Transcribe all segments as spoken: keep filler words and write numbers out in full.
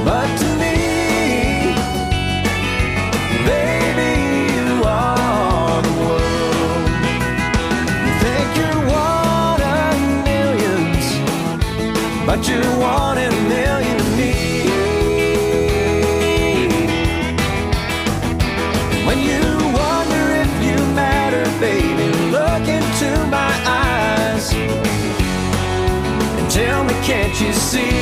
But to me, baby, you are the world. You think you're one of millions, but you're one in a million to me. When you wonder if you matter, baby, look into my eyes and tell me, can't you see?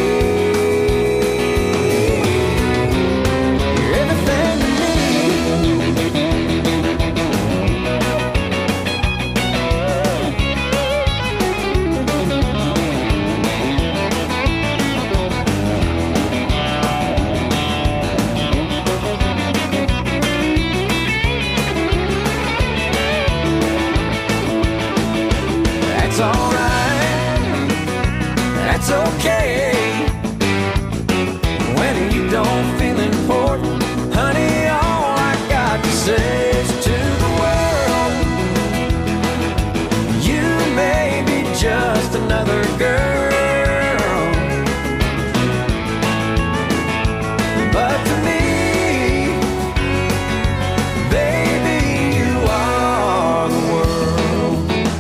You're everything to me. That's alright, that's okay. When you don't feel important, honey, all I got to say is to the world, you may be just another girl, but to me, baby, you are the world.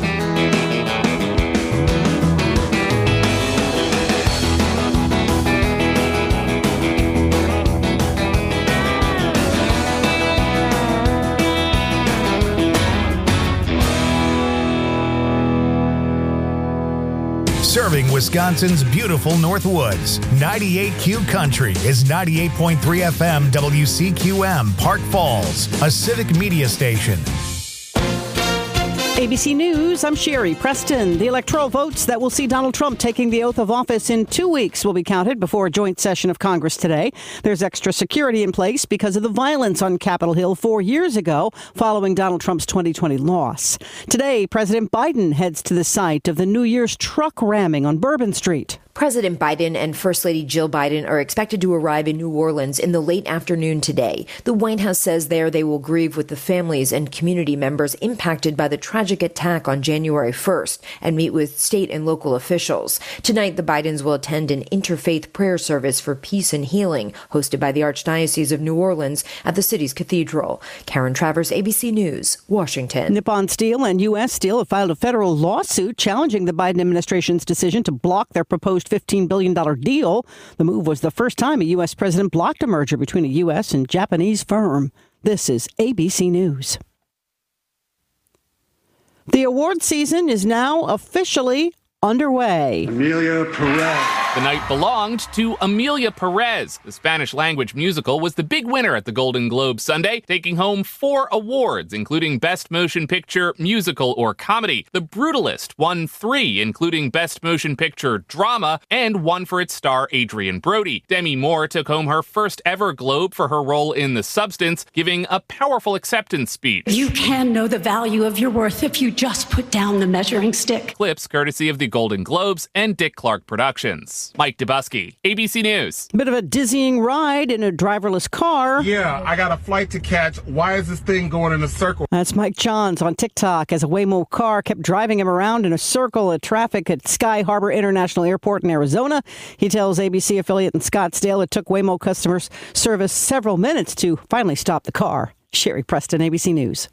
Serving Wisconsin's beautiful Northwoods, ninety-eight Q Country is ninety-eight point three F M W C Q M, Park Falls, a civic media station. A B C News, I'm Sherry Preston. The electoral votes that will see Donald Trump taking the oath of office in two weeks will be counted before a joint session of Congress today. There's extra security in place because of the violence on Capitol Hill four years ago following Donald Trump's twenty twenty loss. Today, President Biden heads to the site of the New Year's truck ramming on Bourbon Street. President Biden and First Lady Jill Biden are expected to arrive in New Orleans in the late afternoon today. The White House says there they will grieve with the families and community members impacted by the tragic attack on January first and meet with state and local officials. Tonight, the Bidens will attend an interfaith prayer service for peace and healing hosted by the Archdiocese of New Orleans at the city's cathedral. Karen Travers, A B C News, Washington. Nippon Steel and U S Steel have filed a federal lawsuit challenging the Biden administration's decision to block their proposed fifteen billion dollars deal. The move was the first time a U S president blocked a merger between a U S and Japanese firm. This is A B C News. The award season is now officially underway. Amelia Perez. The night belonged to Amelia Perez. The Spanish-language musical was the big winner at the Golden Globe Sunday, taking home four awards, including Best Motion Picture, Musical, or Comedy. The Brutalist won three, including Best Motion Picture Drama, and one for its star Adrian Brody. Demi Moore took home her first ever Globe for her role in The Substance, giving a powerful acceptance speech. You can know the value of your worth if you just put down the measuring stick. Clips courtesy of the Golden Globes and Dick Clark Productions. Mike Dubusky, A B C News. Bit of a dizzying ride in a driverless car. Yeah, I got a flight to catch. Why is this thing going in a circle? That's Mike Johns on TikTok as a Waymo car kept driving him around in a circle of traffic at Sky Harbor International Airport in Arizona. He tells A B C affiliate in Scottsdale it took Waymo customers service several minutes to finally stop the car. Sherry Preston, A B C News.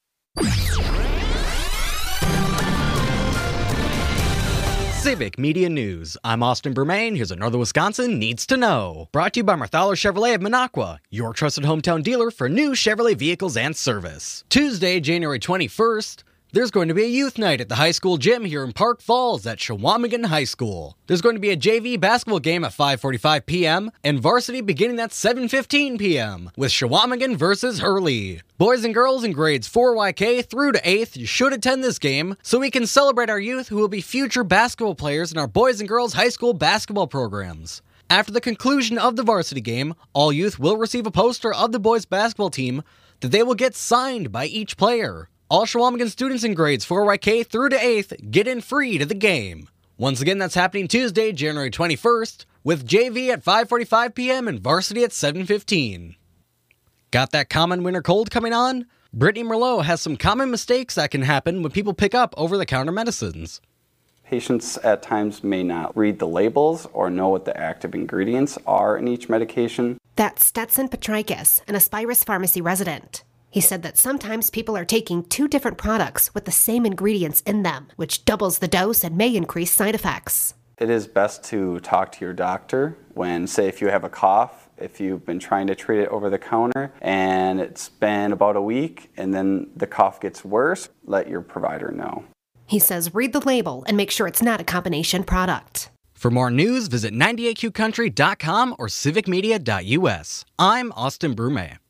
Civic Media News. I'm Austin Bermain. Here's what Northern Wisconsin needs to know. Brought to you by Marthaler Chevrolet of Minocqua, your trusted hometown dealer for new Chevrolet vehicles and service. Tuesday, January twenty-first, there's going to be a youth night at the high school gym here in Park Falls at Chequamegon High School. There's going to be a J V basketball game at five forty-five p.m. and varsity beginning at seven fifteen p.m. with Chequamegon versus Hurley. Boys and girls in grades four Y K through to eighth should attend this game so we can celebrate our youth who will be future basketball players in our boys and girls high school basketball programs. After the conclusion of the varsity game, all youth will receive a poster of the boys basketball team that they will get signed by each player. All Chequamegon students in grades four Y K through to eighth get in free to the game. Once again, that's happening Tuesday, January twenty-first, with J V at five forty-five p.m. and varsity at seven fifteen. Got that common winter cold coming on? Brittany Merlot has some common mistakes that can happen when people pick up over-the-counter medicines. Patients at times may not read the labels or know what the active ingredients are in each medication. That's Stetson Petrikis, an Aspirus Pharmacy resident. He said that sometimes people are taking two different products with the same ingredients in them, which doubles the dose and may increase side effects. It is best to talk to your doctor when, say, if you have a cough, if you've been trying to treat it over the counter and it's been about a week and then the cough gets worse, let your provider know. He says read the label and make sure it's not a combination product. For more news, visit ninety-eight Q country dot com or civic media dot U S. I'm Austin Brume.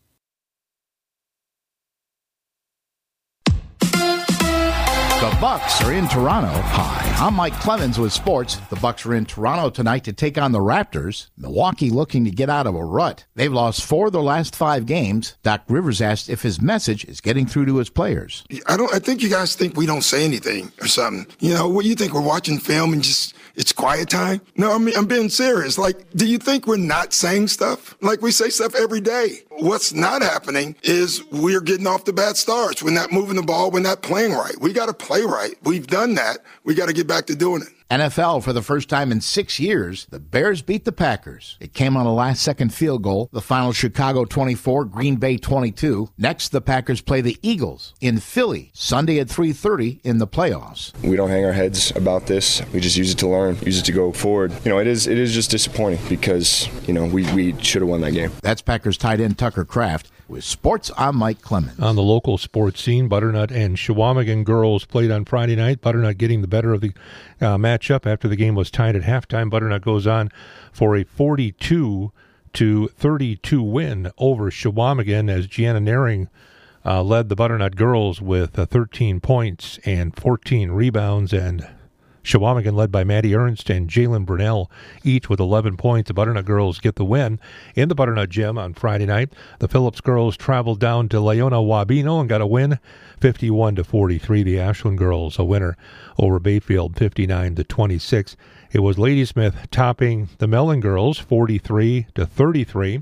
The Bucks are in Toronto. Hi, I'm Mike Clemens with sports. The Bucks are in Toronto tonight to take on the Raptors. Milwaukee looking to get out of a rut. They've lost four of their last five games. Doc Rivers asked if his message is getting through to his players. I don't. I think you guys think we don't say anything or something. You know, what do you think? We're watching film and just it's quiet time? No, I mean, I'm being serious. Like, do you think we're not saying stuff? Like, we say stuff every day. What's not happening is we're getting off the bad starts. We're not moving the ball. We're not playing right. We got to play right. We've done that. We got to get back to doing it. N F L, for the first time in six years, the Bears beat the Packers. It came on a last-second field goal. The final Chicago twenty-four, Green Bay twenty-two. Next, the Packers play the Eagles in Philly, Sunday at three thirty in the playoffs. We don't hang our heads about this. We just use it to learn, use it to go forward. You know, it is it is just disappointing because, you know, we, we should have won that game. That's Packers tight end Tucker Kraft. With sports, I'm Mike Clemens. On the local sports scene, Butternut and Chequamegon girls played on Friday night. Butternut getting the better of the uh, matchup after the game was tied at halftime. Butternut goes on for a forty-two to thirty-two win over Chequamegon as Gianna Naring uh, led the Butternut girls with uh, thirteen points and fourteen rebounds, and Chequamegon led by Maddie Ernst and Jalen Brunell, each with eleven points. The Butternut girls get the win in the Butternut gym on Friday night. The Phillips girls traveled down to Leona Wabeno and got a win, fifty-one to forty-three. The Ashland girls a winner over Bayfield, fifty-nine to twenty-six. It was Ladysmith topping the Mellon girls, forty-three to thirty-three.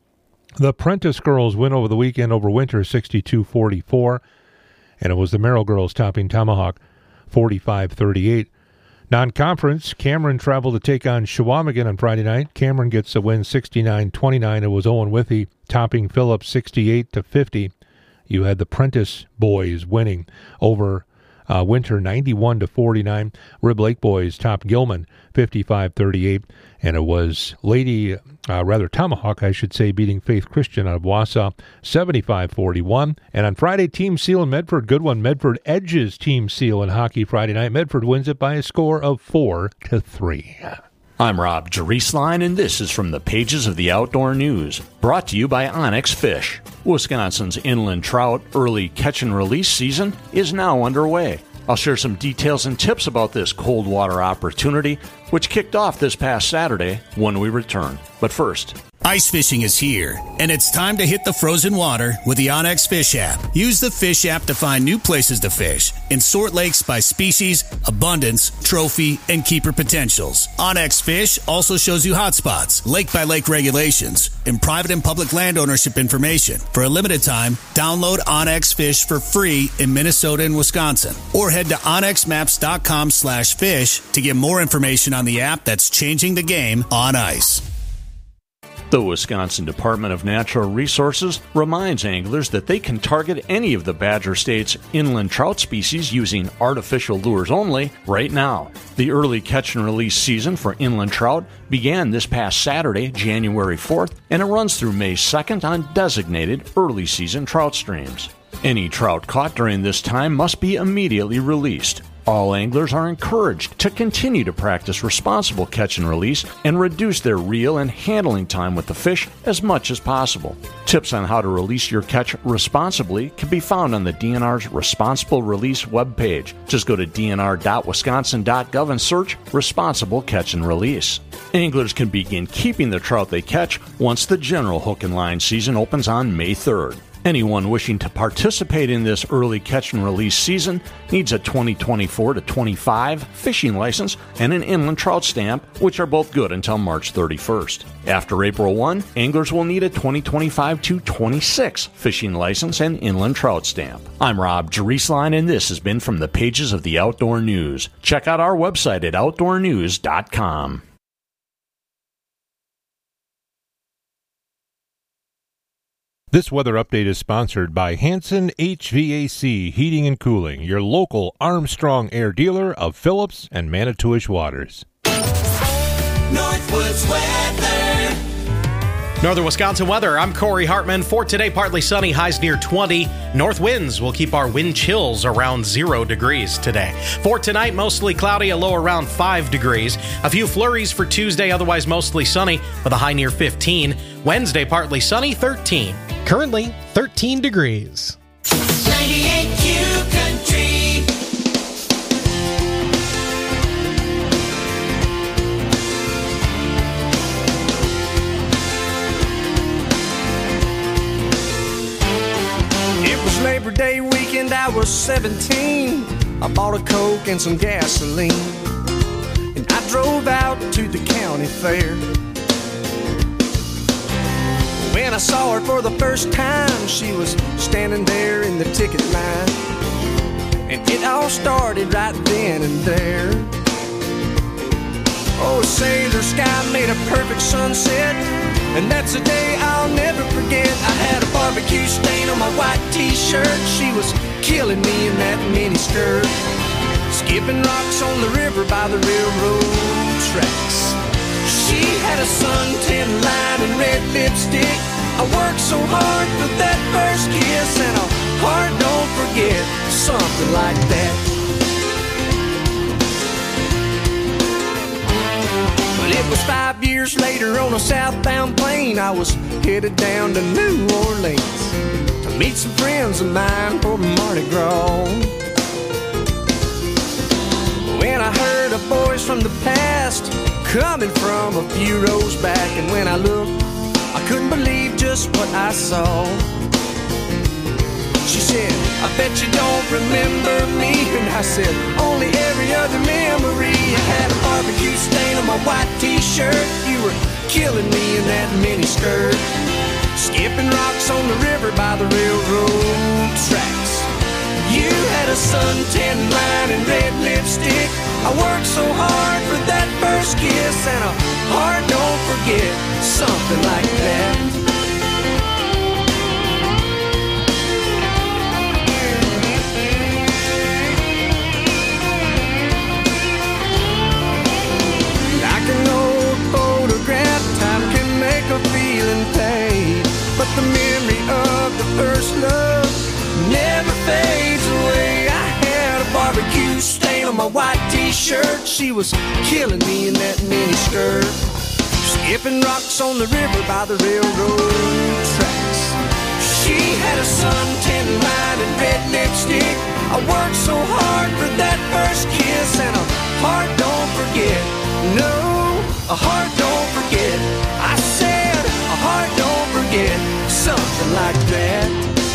The Prentice girls win over the weekend over Winter, sixty-two forty-four. And it was the Merrill girls topping Tomahawk, forty-five thirty-eight. Non-conference, Cameron traveled to take on Chequamegon on Friday night. Cameron gets a win sixty-nine twenty-nine. It was Owen Withey topping Phillips sixty-eight to fifty. You had the Prentice boys winning over uh, Winter ninety-one to forty-nine. Rib Lake boys topped Gilman fifty-five thirty-eight. And it was Lady, uh, rather Tomahawk, I should say, beating Faith Christian out of Wausau, seventy-five forty-one. And on Friday, Team Seal and Medford, good one. Medford edges Team Seal in hockey Friday night. Medford wins it by a score of four to three. I'm Rob Jerisline, and this is from the pages of the Outdoor News, brought to you by Onyx Fish. Wisconsin's inland trout early catch and release season is now underway. I'll share some details and tips about this cold water opportunity, which kicked off this past Saturday when we return. But first, ice fishing is here, and it's time to hit the frozen water with the Onyx Fish app. Use the Fish app to find new places to fish and sort lakes by species, abundance, trophy, and keeper potentials. Onyx Fish also shows you hotspots, lake-by-lake regulations, and private and public land ownership information. For a limited time, download Onyx Fish for free in Minnesota and Wisconsin, or head to onyx maps dot com slash fish to get more information on the app that's changing the game on ice. The Wisconsin Department of Natural Resources reminds anglers that they can target any of the Badger State's inland trout species using artificial lures only right now. The early catch and release season for inland trout began this past Saturday, January fourth, and it runs through May second on designated early season trout streams. Any trout caught during this time must be immediately released. All anglers are encouraged to continue to practice responsible catch and release and reduce their reel and handling time with the fish as much as possible. Tips on how to release your catch responsibly can be found on the D N R's Responsible Release webpage. Just go to d n r dot wisconsin dot gov and search Responsible Catch and Release. Anglers can begin keeping the trout they catch once the general hook and line season opens on May third. Anyone wishing to participate in this early catch and release season needs a twenty twenty-four to twenty-five fishing license and an inland trout stamp, which are both good until March thirty-first. After April first, anglers will need a twenty twenty-five to twenty-six fishing license and inland trout stamp. I'm Rob Jerusalem, and this has been From the Pages of the Outdoor News. Check out our website at outdoor news dot com. This weather update is sponsored by Hanson H V A C Heating and Cooling, your local Armstrong Air dealer of Phillips and Manitowish waters. Northwoods weather. Northern Wisconsin weather. I'm Corey Hartman. For today, partly sunny, highs near twenty. North winds will keep our wind chills around zero degrees today. For tonight, mostly cloudy, a low around five degrees. A few flurries for Tuesday, otherwise mostly sunny, with a high near fifteen. Wednesday, partly sunny, thirteen. Currently, thirteen degrees. ninety-eight Q Country. It was Labor Day weekend, I was seventeen. I bought a Coke and some gasoline, and I drove out to the county fair. When I saw her for the first time, she was standing there in the ticket line, and it all started right then and there. Oh, say the sky made a perfect sunset, and that's a day I'll never forget. I had a barbecue stain on my white t-shirt. She was killing me in that mini skirt, skipping rocks on the river by the railroad tracks. She had a suntan line and red lipstick. I worked so hard for that first kiss, and a heart don't forget, something like that. But it was five years later on a southbound plane. I was headed down to New Orleans to meet some friends of mine for Mardi Gras. When I heard a voice from the past coming from a few rows back, and when I looked, I couldn't believe just what I saw. She said, I bet you don't remember me. And I said, only every other memory. I had a barbecue stain on my white t-shirt. You were killing me in that mini skirt, skipping rocks on the river by the railroad tracks. You had a suntan line and red lipstick. I worked so hard for that first kiss, and a heart don't forget, something like that. Like an old photograph, time can make a feeling fade, but the memory of the first love never fades away. I had a barbecue stain on my white t-shirt. She was killing me in that mini skirt, skipping rocks on the river by the railroad tracks. She had a suntan line and red lipstick. I worked so hard for that first kiss, and a heart don't forget. No, a heart don't forget. I said a heart don't forget, something like that.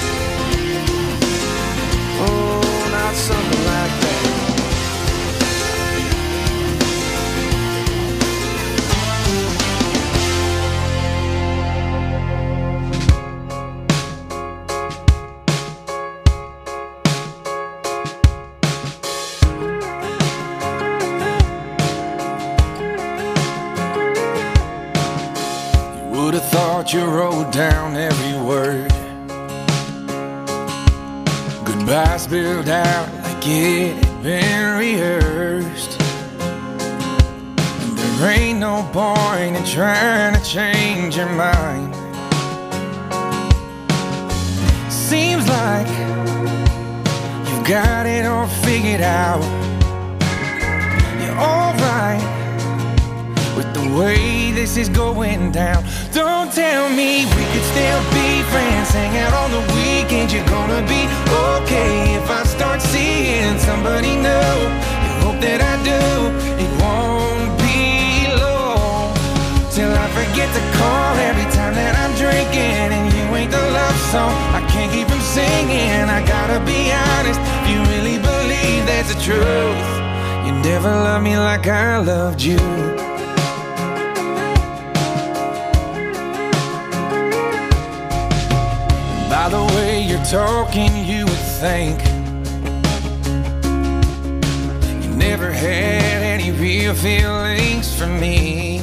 Oh, not something like that. You would have thought you wrote down every word. Goodbye spilled out like it had been rehearsed. And there ain't no point in trying to change your mind. Seems like you've got it all figured out. You're alright with the way this is going down. Don't tell me we could still be friends, hang out on the weekend. You're gonna be okay if I start seeing somebody new. You hope that I do. It won't be long till I forget to call every time that I'm drinking, and you ain't the love song I can't You never loved me like I loved you. By the way you're talking, you would think you never had any real feelings for me.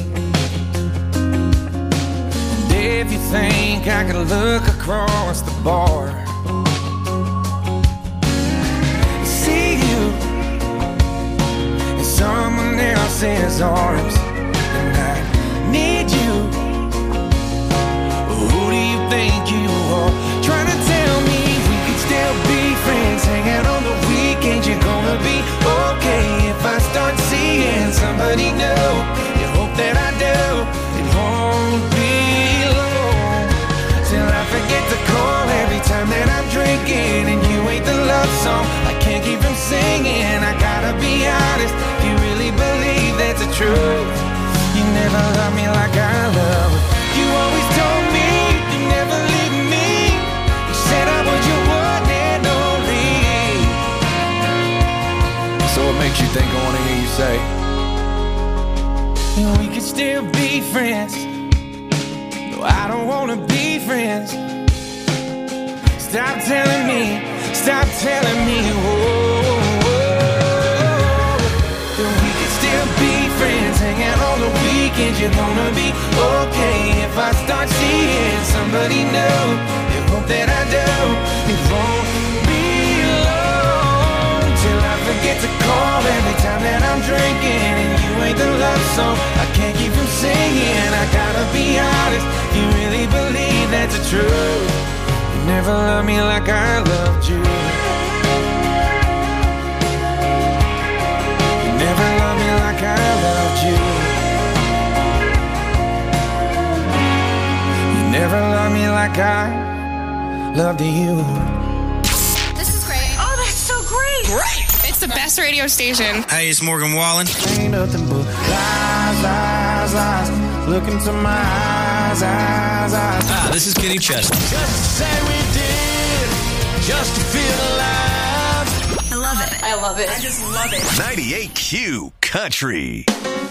And if you think I could look across the bar, see you in someone else's arms, and I need you. Who do you think you are? Trying to tell me we could still be friends, hang out on the weekends. You're gonna be okay if I start seeing somebody new. You hope that I do. It won't be long till I forget to call every time that I'm drinking, and you ain't the love song I can't keep from singing. I gotta be honest, if you really believe that's the truth, you never loved me like I love. You always told me you never leave me. You said I was your one and only. So what makes you think I wanna hear you say we could still be friends? No, I don't wanna be friends. Stop telling me, stop telling me, whoa, whoa, that we could still be friends, hang out on the weekends. You're gonna be okay if I start seeing somebody new. You hope that I do. It won't be long till I forget to call every time that I'm drinking, and you ain't the love song I can't keep from singing. I gotta be honest, you really believe that's the truth. You never loved me like I loved you. You never loved me like I loved you. You never loved me like I loved you. This is great. Oh, that's so great. Great. It's the best radio station. Hey, it's Morgan Wallen. Ain't nothing but lies, lies, lies. Look into my eyes, eyes, eyes. Ah, this is Kenny Chesney. Just to say we did, just to feel alive. I love it. I love it. I just love it. ninety-eight Q Country.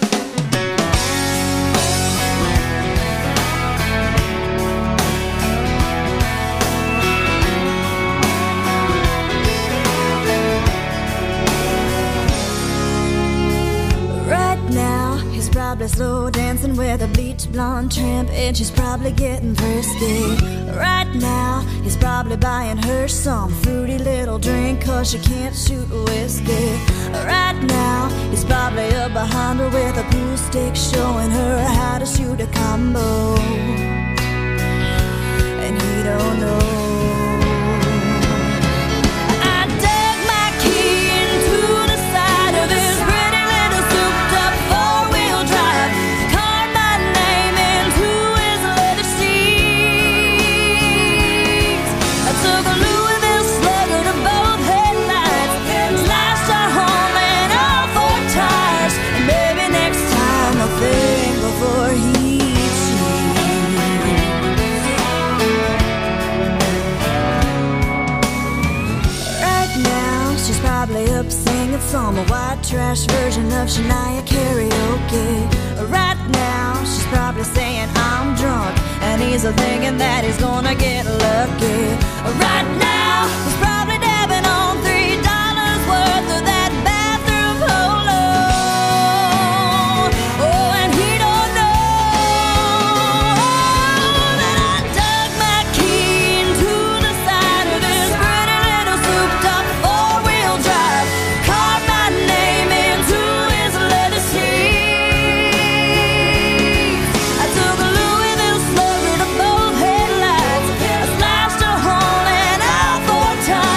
Probably slow dancing with a bleach blonde tramp, and she's probably getting frisky. Right now, he's probably buying her some fruity little drink, cause she can't shoot whiskey. Right now, he's probably up behind her with a pool stick, showing her how to shoot a combo. And he don't know. Some white trash version of Shania karaoke. Right now, she's probably saying I'm drunk, and he's thinking that he's gonna get lucky. Right now, he's probably dabbing on three dollars worth of that bathroom polo. Oh, and he don't know that I dug my key into the side of this pretty little souped-up four-wheel drive. Time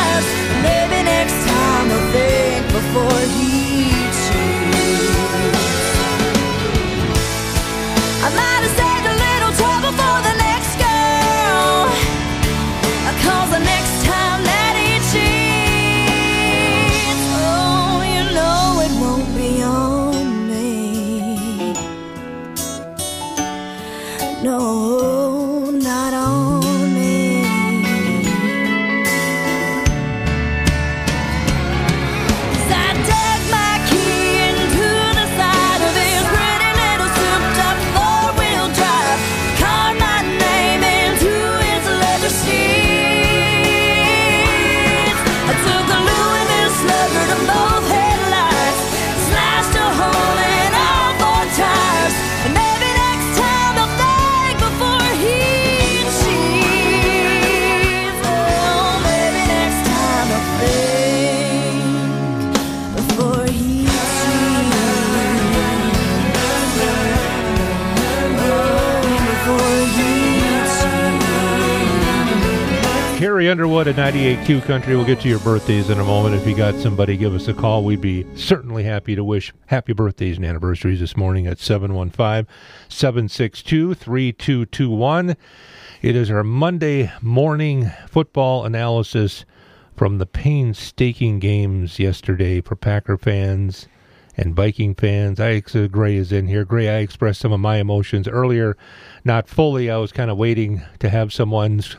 Carrie Underwood at ninety-eight Q Country. We'll get to your birthdays in a moment. If you got somebody, give us a call. We'd be certainly happy to wish happy birthdays and anniversaries this morning at seven one five, seven six two, three two two one. It is our Monday morning football analysis from the painstaking games yesterday for Packer fans and Viking fans. I Gray is in here. Gray, I expressed some of my emotions earlier. Not fully. I was kind of waiting to have someone's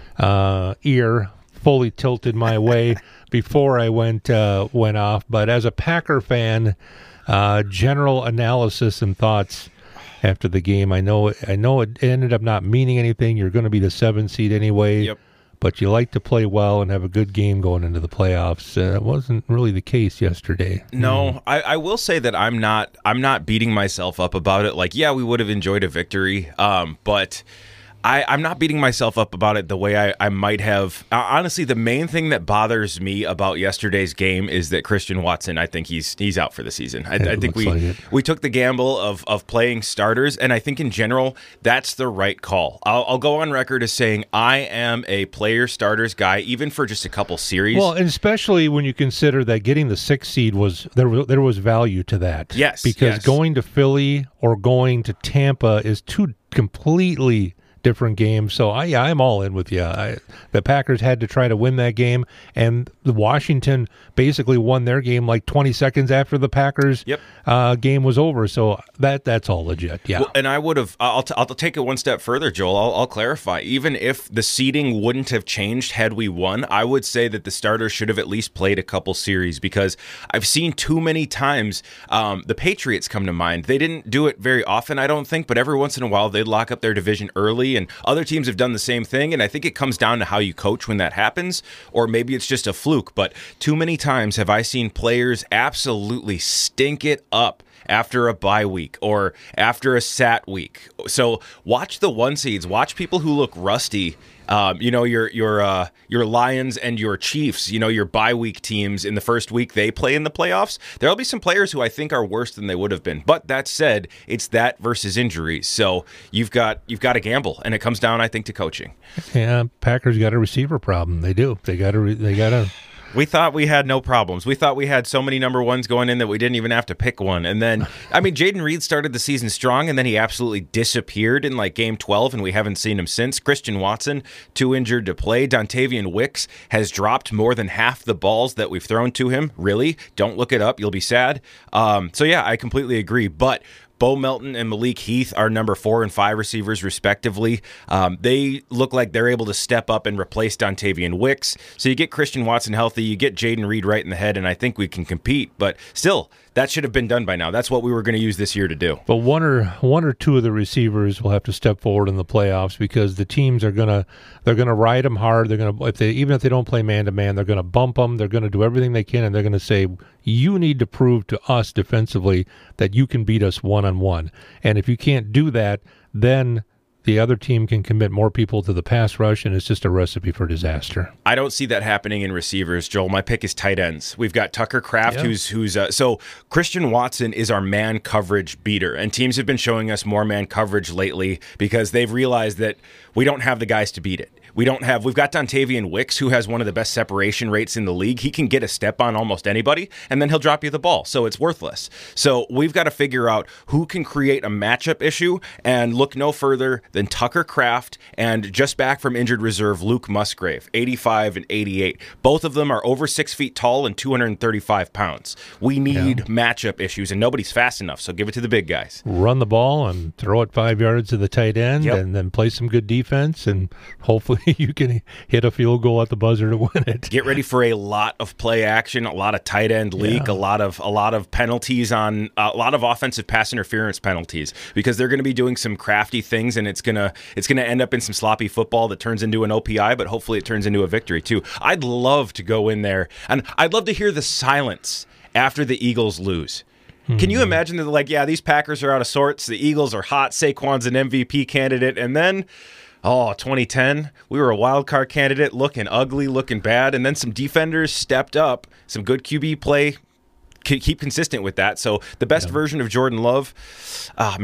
uh, ear fully tilted my way before I went uh, went off. But as a Packer fan, uh, general analysis and thoughts after the game. I know I know it ended up not meaning anything. You're going to be the seven seed anyway. Yep. But you like to play well and have a good game going into the playoffs. Uh, it wasn't really the case yesterday. No, Mm. I, I will say that I'm not I'm not beating myself up about it. Like, yeah, we would have enjoyed a victory, um, but I, I'm not beating myself up about it the way I, I might have. Uh, honestly, the main thing that bothers me about yesterday's game is that Christian Watson, I think he's he's out for the season. I, Yeah, I think looks we like it. we took the gamble of of playing starters, and I think in general that's the right call. I'll, I'll go on record as saying I am a player starters guy, even for just a couple series. Well, and especially when you consider that getting the sixth seed was there. wa- There was value to that. Yes, because yes. going to Philly or going to Tampa is two completely different games. So I, yeah, I'm all in with you. I, the Packers had to try to win that game, and the Washington basically won their game like twenty seconds after the Packers Yep. uh, game was over. So that that's all legit. Yeah. Well, and I would have, I'll, t- I'll take it one step further, Joel. I'll, I'll clarify. Even if the seeding wouldn't have changed had we won, I would say that the starters should have at least played a couple series, because I've seen too many times um, the Patriots come to mind. They didn't do it very often, I don't think, but every once in a while they'd lock up their division early, and other teams have done the same thing. And I think it comes down to how you coach when that happens, or maybe it's just a fluke. But too many times have I seen players absolutely stink it up after a bye week or after a sat week. So watch the one seeds, watch people who look rusty. Um, you know, your your uh, your Lions and your Chiefs, you know, your bye week teams in the first week they play in the playoffs. There'll be some players who I think are worse than they would have been. But that said, it's that versus injuries. So you've got you've got to gamble, and it comes down, I think, to coaching. Yeah, Packers got a receiver problem. They do. They got to. They got to. We thought we had no problems. We thought we had so many number ones going in that we didn't even have to pick one. And then, I mean, Jaden Reed started the season strong, and then he absolutely disappeared in like game twelve, and we haven't seen him since. Christian Watson, too injured to play. Dontavian Wicks has dropped more than half the balls that we've thrown to him. Really? Don't look it up. You'll be sad. Um, so, yeah, I completely agree. But Bo Melton and Malik Heath are number four and five receivers, respectively. Um, they look like they're able to step up and replace Dontavian Wicks. So you get Christian Watson healthy, you get Jaden Reed right in the head, and I think we can compete. But still, that should have been done by now. That's what we were going to use this year to do. But one or one or two of the receivers will have to step forward in the playoffs, because the teams are gonna they're gonna ride them hard. They're gonna if they even if they don't play man to man, they're gonna bump them. They're gonna do everything they can, and they're gonna say, you need to prove to us defensively that you can beat us one on one. And if you can't do that, then the other team can commit more people to the pass rush, and it's just a recipe for disaster. I don't see that happening in receivers, Joel. My pick is tight ends. We've got Tucker Kraft, Yeah. who's who's uh, so Christian Watson is our man coverage beater, and teams have been showing us more man coverage lately because they've realized that we don't have the guys to beat it. We don't have, we've got Dontavian Wicks, who has one of the best separation rates in the league. He can get a step on almost anybody, and then he'll drop you the ball, so it's worthless. So we've got to figure out who can create a matchup issue, and look no further than Tucker Kraft and just back from injured reserve, Luke Musgrave, eighty-five and eighty-eight. Both of them are over six feet tall and two hundred thirty-five pounds. We need Yeah. matchup issues, and nobody's fast enough, so give it to the big guys. Run the ball and throw it five yards to the tight end, Yep. and then play some good defense, and hopefully you can hit a field goal at the buzzer to win it. Get ready for a lot of play action, a lot of tight end leak, Yeah. a lot of a lot of penalties on a lot of offensive pass interference penalties, because they're going to be doing some crafty things, and it's gonna it's gonna end up in some sloppy football that turns into an O P I, but hopefully it turns into a victory too. I'd love to go in there, and I'd love to hear the silence after the Eagles lose. Can you imagine that, like, yeah, these Packers are out of sorts, the Eagles are hot, Saquon's an M V P candidate, and then, oh, twenty ten, we were a wild card candidate, looking ugly, looking bad, and then some defenders stepped up, some good Q B play, keep consistent with that. So the best version of Jordan Love, ah, man,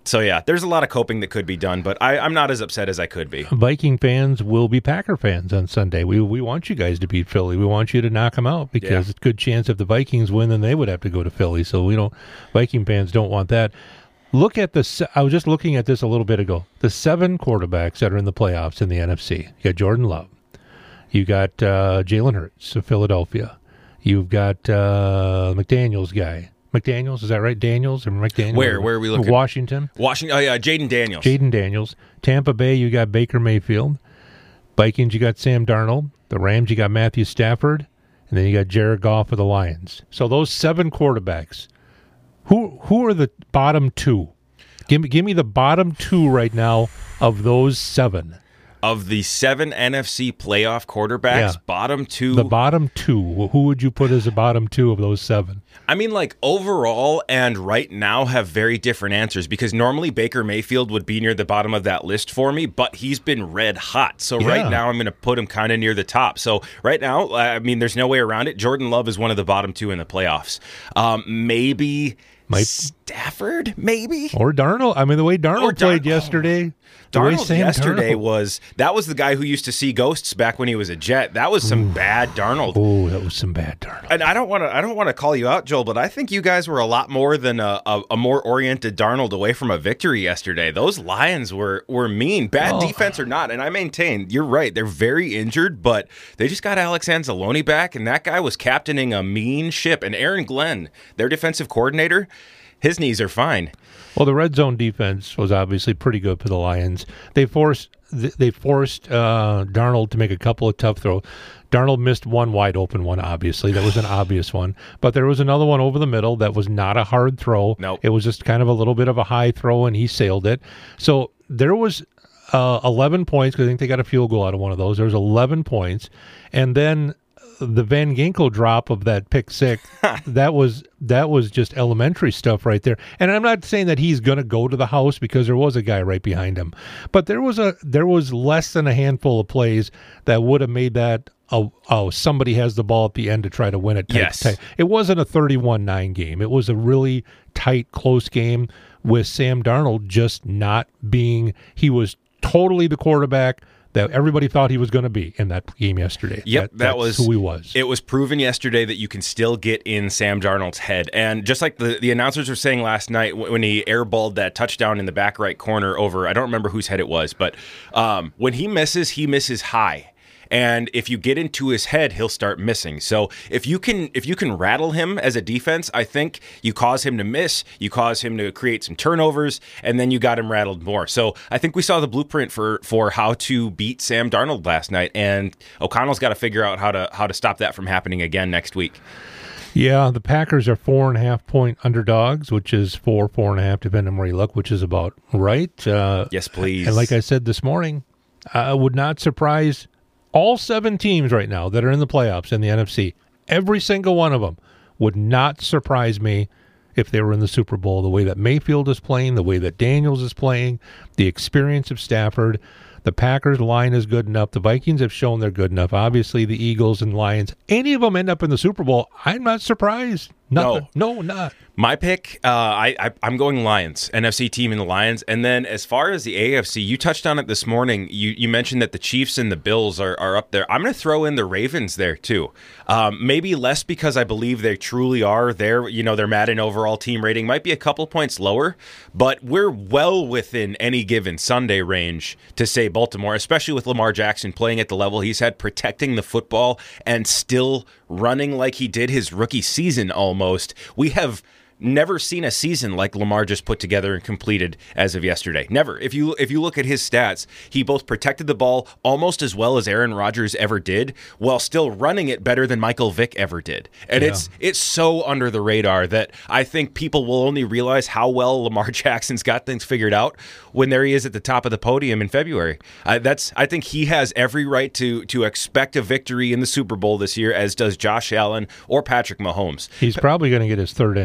So, yeah, there's a lot of coping that could be done, but I, I'm not as upset as I could be. Viking fans will be Packer fans on Sunday. We we want you guys to beat Philly. We want you to knock them out because Yeah. it's a good chance if the Vikings win, then they would have to go to Philly. So we don't. Viking fans don't want that. Look at the. se- I was just looking at this a little bit ago. The seven quarterbacks that are in the playoffs in the N F C. You got Jordan Love. You got uh, Jalen Hurts of Philadelphia. You've got uh, McDaniels guy. McDaniels, is that right? Daniels or McDaniels? Where? Where are we looking? Washington. Washington. Oh, yeah, Jaden Daniels. Jaden Daniels. Tampa Bay, you got Baker Mayfield. Vikings, you got Sam Darnold. The Rams, you got Matthew Stafford. And then you got Jared Goff for the Lions. So those seven quarterbacks, who who are the bottom two? Give me, give me the bottom two right now of those seven. Of the seven N F C playoff quarterbacks, Yeah. bottom two. The bottom two. Who would you put as the bottom two of those seven? I mean, like, overall and right now have very different answers because normally Baker Mayfield would be near the bottom of that list for me, but he's been red hot. So Yeah. right now I'm going to put him kind of near the top. So right now, I mean, there's no way around it. Jordan Love is one of the bottom two in the playoffs. Um, maybe Might- Stafford, maybe? Or Darnold. I mean, the way Darnold Or Dar- played yesterday. the way Darnold Sam yesterday Darnold- was that was the guy who used to see ghosts back when he was a Jet. That was some bad Darnold. Oh, that was some bad Darnold. And I don't want to I don't want to call you out, Joel, but I think you guys were a lot more than a, a, a more oriented Darnold away from a victory yesterday. Those Lions were were mean, bad Oh. defense or not. And I maintain you're right; they're very injured, but they just got Alex Anzalone back, and that guy was captaining a mean ship. And Aaron Glenn, their defensive coordinator, his knees are fine. Well, the red zone defense was obviously pretty good for the Lions. They forced they forced uh, Darnold to make a couple of tough throws. Darnold missed one wide open one, obviously. That was an obvious one. But there was another one over the middle that was not a hard throw. Nope. It was just kind of a little bit of a high throw, and he sailed it. So there was uh, eleven points, because I think they got a field goal out of one of those. There was eleven points. And then the Van Ginkel drop of that pick six, that was that was just elementary stuff right there. And I'm not saying that he's going to go to the house because there was a guy right behind him, but there was a there was less than a handful of plays that would have made that oh, oh somebody has the ball at the end to try to win it. Type, Yes. type. It wasn't a thirty-one nine game. It was a really tight, close game with Sam Darnold just not being. He was totally the quarterback that everybody thought he was going to be in that game yesterday. Yep, that, that's was who he was. It was proven yesterday that you can still get in Sam Darnold's head. And just like the, the announcers were saying last night wh- when he airballed that touchdown in the back right corner over, I don't remember whose head it was, but um, when he misses, he misses high. And if you get into his head, he'll start missing. So if you can if you can rattle him as a defense, I think you cause him to miss, you cause him to create some turnovers, and then you got him rattled more. So I think we saw the blueprint for for how to beat Sam Darnold last night, and O'Connell's got to figure out how to how to stop that from happening again next week. Yeah, the Packers are four and a half point underdogs, which is four, four and a half, depending on where you look, which is about right. Uh, yes, please. And like I said this morning, I would not surprise all seven teams right now that are in the playoffs in the N F C. Every single one of them would not surprise me if they were in the Super Bowl. The way that Mayfield is playing, the way that Daniels is playing, the experience of Stafford. The Packers line is good enough. The Vikings have shown they're good enough. Obviously, the Eagles and Lions. Any of them end up in the Super Bowl, I'm not surprised. Nothing. No, no not. My pick, uh, I, I, I'm going Lions, N F C team in the Lions. And then as far as the A F C, you touched on it this morning. You you mentioned that the Chiefs and the Bills are, are up there. I'm going to throw in the Ravens there too. Um, maybe less because I believe they truly are there. You know, their Madden overall team rating might be a couple points lower, but we're well within any given Sunday range to say Baltimore, especially with Lamar Jackson playing at the level he's had, protecting the football and still running like he did his rookie season almost. We have never seen a season like Lamar just put together and completed as of yesterday. Never. If you if you look at his stats, he both protected the ball almost as well as Aaron Rodgers ever did, while still running it better than Michael Vick ever did. And Yeah. it's it's so under the radar that I think people will only realize how well Lamar Jackson's got things figured out when there he is at the top of the podium in February. I, that's I think he has every right to to expect a victory in the Super Bowl this year, as does Josh Allen or Patrick Mahomes. He's probably going to get his third M V P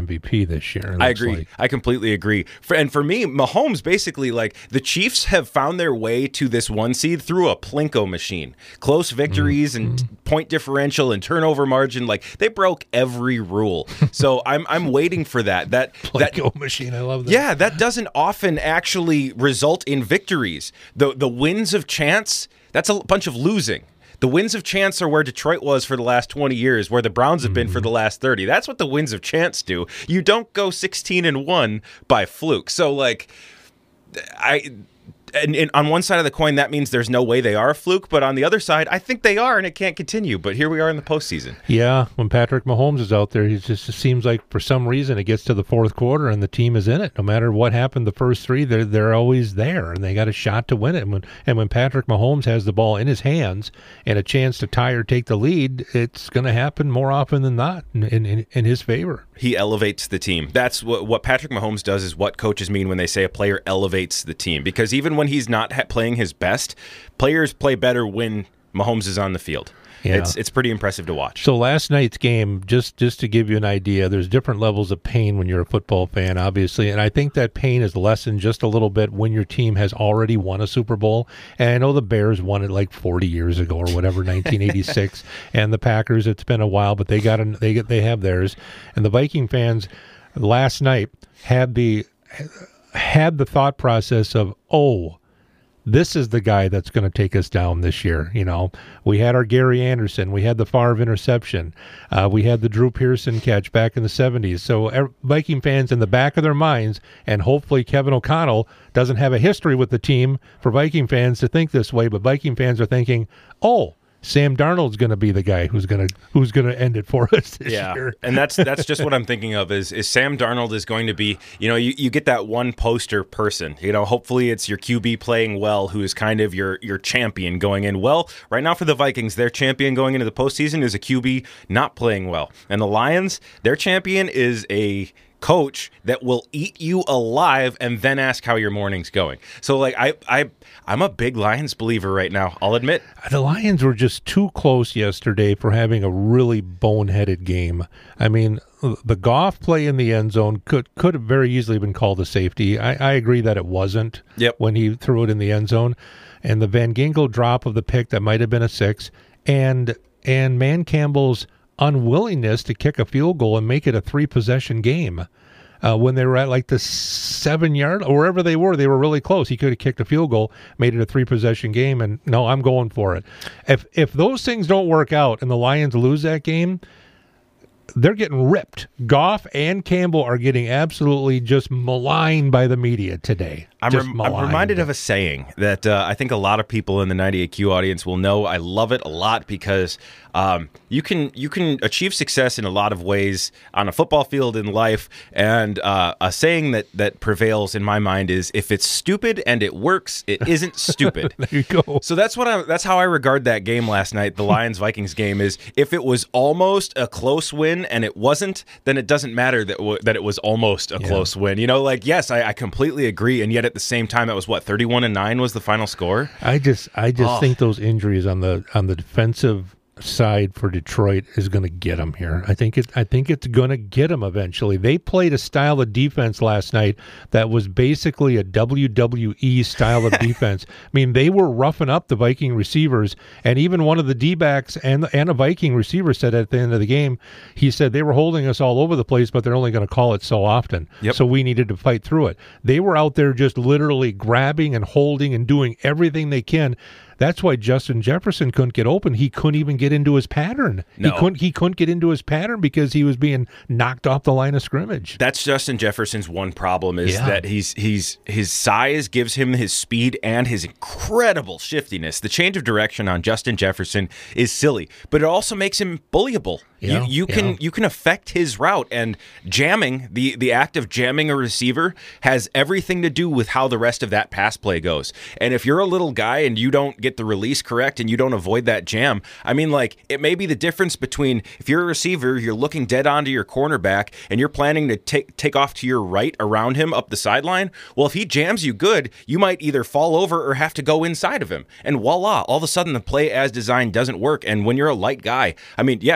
this year. I agree. Like. I completely agree. For, and for me, Mahomes basically, like, the Chiefs have found their way to this one seed through a Plinko machine. Close victories mm-hmm. and point differential and turnover margin. Like, they broke every rule. So I'm I'm waiting for that. That Plinko that, machine. I love that. Yeah, that doesn't often actually result in victories. The the wins of chance, that's a bunch of losing. The wins of chance are where Detroit was for the last twenty years, where the Browns have been mm-hmm. for the last thirty. That's what the wins of chance do. You don't go sixteen and one by fluke. So, like, I... And, and on one side of the coin, that means there's no way they are a fluke. But on the other side, I think they are, and it can't continue. But here we are in the postseason. Yeah, when Patrick Mahomes is out there, he just it seems like for some reason it gets to the fourth quarter and the team is in it. No matter what happened the first three, they're they're always there, and they got a shot to win it. And when, and when Patrick Mahomes has the ball in his hands and a chance to tie or take the lead, it's going to happen more often than not in, in, in his favor. He elevates the team. That's what, what Patrick Mahomes does, is what coaches mean when they say a player elevates the team. Because even when he's not ha- playing his best, players play better when Mahomes is on the field. Yeah. It's it's pretty impressive to watch. So last night's game, just, just to give you an idea, there's different levels of pain when you're a football fan, obviously, and I think that pain is lessened just a little bit when your team has already won a Super Bowl. And I know the Bears won it like forty years ago or whatever, nineteen eighty-six, and the Packers, it's been a while, but they got an, they get they have theirs. And the Viking fans last night had the had the thought process of, oh, this is the guy that's going to take us down this year. You know, we had our Gary Anderson, we had the Favre interception, uh, we had the Drew Pearson catch back in the seventies. So er, Viking fans in the back of their minds, and hopefully Kevin O'Connell doesn't have a history with the team for Viking fans to think this way, but Viking fans are thinking, oh, Sam Darnold's going to be the guy who's going to who's going to end it for us this yeah. year. And that's that's just what I'm thinking of is is Sam Darnold is going to be, you know, you, you get that one poster person, you know, hopefully it's your Q B playing well who is kind of your your champion going in. Well, right now for the Vikings, their champion going into the postseason is a Q B not playing well. And the Lions, their champion is a coach that will eat you alive and then ask how your morning's going. So, like, I, I, I'm a big Lions believer right now, I'll admit. The Lions were just too close yesterday for having a really boneheaded game. I mean, the Goff play in the end zone could could have very easily been called a safety. I, I agree that it wasn't yep. when he threw it in the end zone. And the Van Ginkel drop of the pick, that might have been a six. And, and Man Campbell's unwillingness to kick a field goal and make it a three-possession game. Uh, when they were at like the seven-yard, or wherever they were, they were really close. He could have kicked a field goal, made it a three-possession game, and no, I'm going for it. If if those things don't work out and the Lions lose that game, they're getting ripped. Goff and Campbell are getting absolutely just maligned by the media today. I'm, just rem- I'm reminded of a saying that uh, I think a lot of people in the ninety-eight Q audience will know. I love it a lot because um, you can you can achieve success in a lot of ways on a football field, in life. And uh, a saying that, that prevails in my mind is, if it's stupid and it works, it isn't stupid. There you go. So that's what I that's how I regard that game last night, the Lions-Vikings game, is if it was almost a close win and it wasn't, then it doesn't matter that w- that it was almost a yeah. close win. You know, like, yes, I, I completely agree, and yet at the same time, that was what, thirty-one and nine was the final score. I just, I just oh. think those injuries on the on the defensive side for Detroit is going to get them here. I think it. I think it's going to get them eventually. They played a style of defense last night that was basically a W W E style of defense. I mean, they were roughing up the Viking receivers, and even one of the D-backs and and a Viking receiver said at the end of the game, he said they were holding us all over the place, but they're only going to call it so often. Yep. So we needed to fight through it. They were out there just literally grabbing and holding and doing everything they can. That's why Justin Jefferson couldn't get open. He couldn't even get into his pattern. No. He couldn't he couldn't get into his pattern because he was being knocked off the line of scrimmage. That's Justin Jefferson's one problem, is Yeah. that he's he's his size gives him his speed and his incredible shiftiness. The change of direction on Justin Jefferson is silly, but it also makes him bullyable. Yeah, you you can yeah. you can affect his route, and jamming, the the act of jamming a receiver has everything to do with how the rest of that pass play goes. And if you're a little guy and you don't get the release correct and you don't avoid that jam, I mean, like, it may be the difference between, if you're a receiver, you're looking dead onto your cornerback and you're planning to take take off to your right around him up the sideline. Well, if he jams you good, you might either fall over or have to go inside of him. And voila, all of a sudden the play as designed doesn't work. And when you're a light guy, I mean, yeah, Justin Jefferson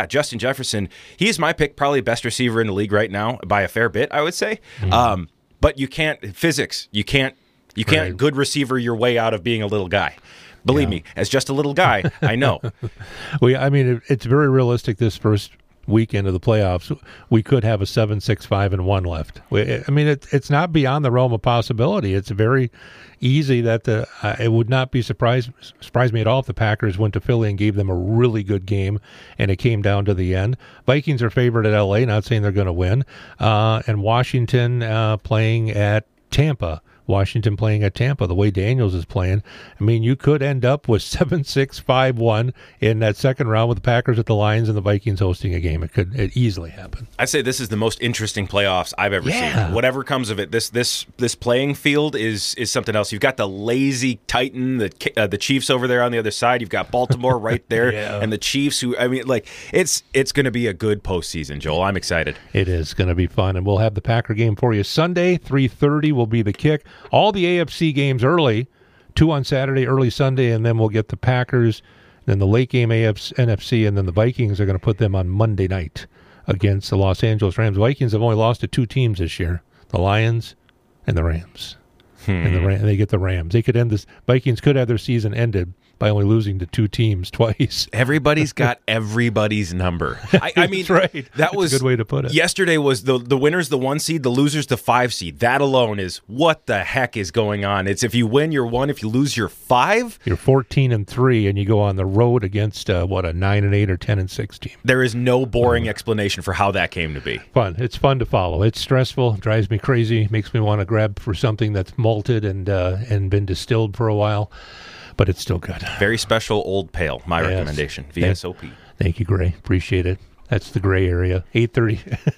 Jefferson, he is my pick, probably best receiver in the league right now by a fair bit, I would say. Mm-hmm. Um, but you can't, physics, you can't, you can't right. good receiver your way out of being a little guy. Believe yeah. me, as just a little guy, I know. well, I mean, it, it's very realistic this first weekend of the playoffs. We could have a seven, six, five, and one left. We, I mean, it, it's not beyond the realm of possibility. It's very easy that the uh, it would not be surprised surprise me at all if the Packers went to Philly and gave them a really good game and it came down to the end. Vikings are favored at L A, not saying they're going to win, uh, and Washington uh, playing at Tampa. Washington playing at Tampa, the way Daniels is playing. I mean, you could end up with seven six, five one in that second round with the Packers at the Lions and the Vikings hosting a game. It could it easily happen. I'd say this is the most interesting playoffs I've ever yeah. seen. Whatever comes of it, this this this playing field is is something else. You've got the lazy Titan, the uh, the Chiefs over there on the other side. You've got Baltimore right there, yeah. and the Chiefs. Who I mean, like it's it's going to be a good postseason, Joel. I'm excited. It is going to be fun, and we'll have the Packer game for you Sunday. three thirty will be the kick. All the A F C games early, two on Saturday, early Sunday, and then we'll get the Packers, then the late game A F C, N F C, and then the Vikings are going to put them on Monday night against the Los Angeles Rams. Vikings have only lost to two teams this year, the Lions and the Rams. Hmm. And the Ram, they get the Rams. They could end this. Vikings could have their season ended by only losing to two teams twice. Everybody's got everybody's number. I, I mean, That's right. that That's was a good way to put it. Yesterday was the the winner's the one seed, the loser's the five seed. That alone is what the heck is going on. It's if you win, you're one. If you lose, you're five. You're fourteen and three, and you go on the road against uh, what a nine and eight or ten and six team. There is no boring explanation for how that came to be. Fun. It's fun to follow. It's stressful. Drives me crazy. Makes me want to grab for something that's malted and uh, and been distilled for a while. But it's still good. Very special Old Pale, my yes. recommendation. V S O P. Thank, thank you, Gray. Appreciate it. That's the gray area. eight thirty,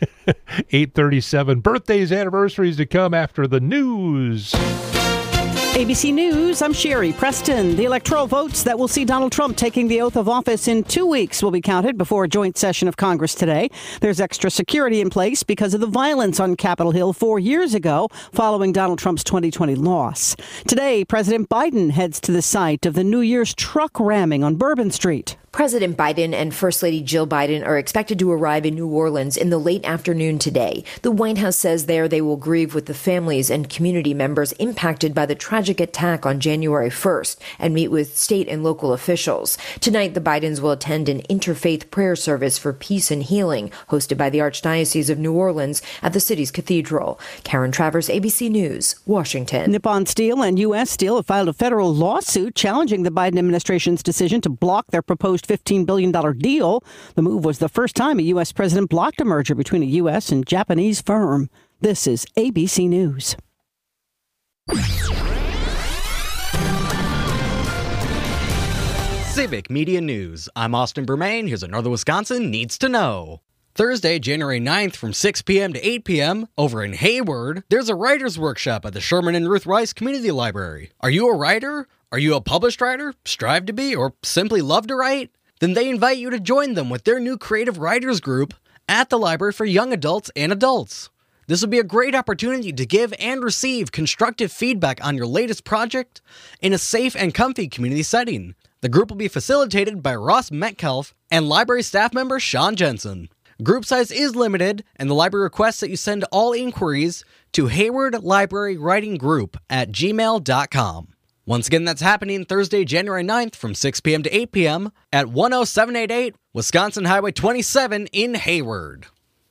eight thirty-seven. Birthdays, anniversaries to come after the news. A B C News, I'm Sherry Preston. The electoral votes that will see Donald Trump taking the oath of office in two weeks will be counted before a joint session of Congress today. There's extra security in place because of the violence on Capitol Hill four years ago following Donald Trump's twenty twenty loss. Today, President Biden heads to the site of the New Year's truck ramming on Bourbon Street. President Biden and First Lady Jill Biden are expected to arrive in New Orleans in the late afternoon today. The White House says there they will grieve with the families and community members impacted by the tragic attack on January first and meet with state and local officials. Tonight, the Bidens will attend an interfaith prayer service for peace and healing hosted by the Archdiocese of New Orleans at the city's cathedral. Karen Travers, A B C News, Washington. Nippon Steel and U S Steel have filed a federal lawsuit challenging the Biden administration's decision to block their proposed fifteen billion dollars deal. The move was the first time a U S president blocked a merger between a U S and Japanese firm. This is A B C News. Civic Media News. I'm Austin Bermain. Here's another Wisconsin Needs to Know. Thursday, January ninth from six p.m. to eight p.m. over in Hayward, there's a writer's workshop at the Sherman and Ruth Rice Community Library. Are you a writer? Are you a published writer? Strive to be? Or simply love to write? Then they invite you to join them with their new creative writers group at the library for young adults and adults. This will be a great opportunity to give and receive constructive feedback on your latest project in a safe and comfy community setting. The group will be facilitated by Ross Metcalf and library staff member Sean Jensen. Group size is limited, and the library requests that you send all inquiries to Hayward Library Writing Group at gmail dot com. Once again, that's happening Thursday, January ninth from six p.m. to eight p.m. at one oh seven eighty-eight Wisconsin Highway twenty-seven in Hayward.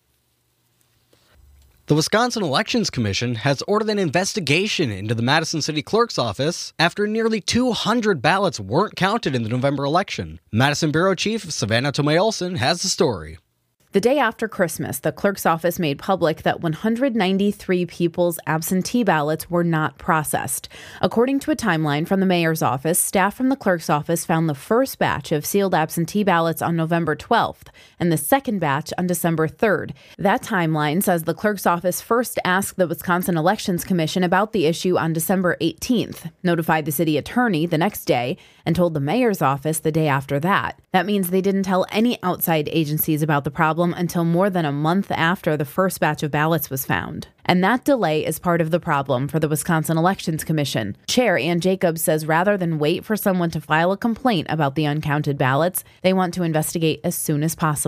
The Wisconsin Elections Commission has ordered an investigation into the Madison City Clerk's office after nearly two hundred ballots weren't counted in the November election. Madison Bureau Chief Savannah Tomei Olson has the story. The day after Christmas, the clerk's office made public that one hundred ninety-three people's absentee ballots were not processed. According to a timeline from the mayor's office, staff from the clerk's office found the first batch of sealed absentee ballots on November twelfth and the second batch on December third. That timeline says the clerk's office first asked the Wisconsin Elections Commission about the issue on December eighteenth, notified the city attorney the next day, and told the mayor's office the day after that. That means they didn't tell any outside agencies about the problem until more than a month after the first batch of ballots was found. And that delay is part of the problem for the Wisconsin Elections Commission. Chair Ann Jacobs says rather than wait for someone to file a complaint about the uncounted ballots, they want to investigate as soon as possible.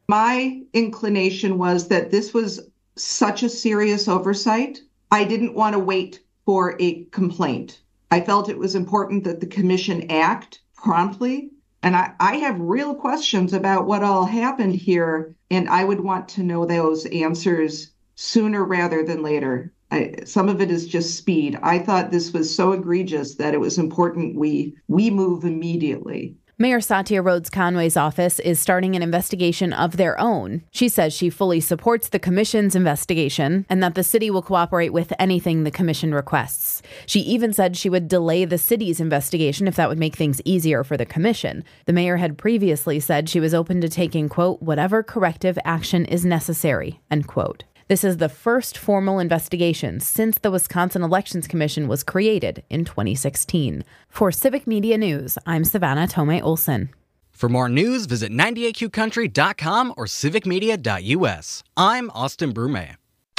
My inclination was that this was such a serious oversight. I didn't want to wait for a complaint. I felt it was important that the commission act promptly. And I, I have real questions about what all happened here, and I would want to know those answers sooner rather than later. I, some of it is just speed. I thought this was so egregious that it was important we we move immediately. Mayor Satya Rhodes Conway's office is starting an investigation of their own. She says she fully supports the commission's investigation and that the city will cooperate with anything the commission requests. She even said she would delay the city's investigation if that would make things easier for the commission. The mayor had previously said she was open to taking, quote, whatever corrective action is necessary, end quote. This is the first formal investigation since the Wisconsin Elections Commission was created in twenty sixteen. For Civic Media News, I'm Savannah Tomei Olson. For more news, visit ninety-eight Q country dot com or civic media dot U S. I'm Austin Brume.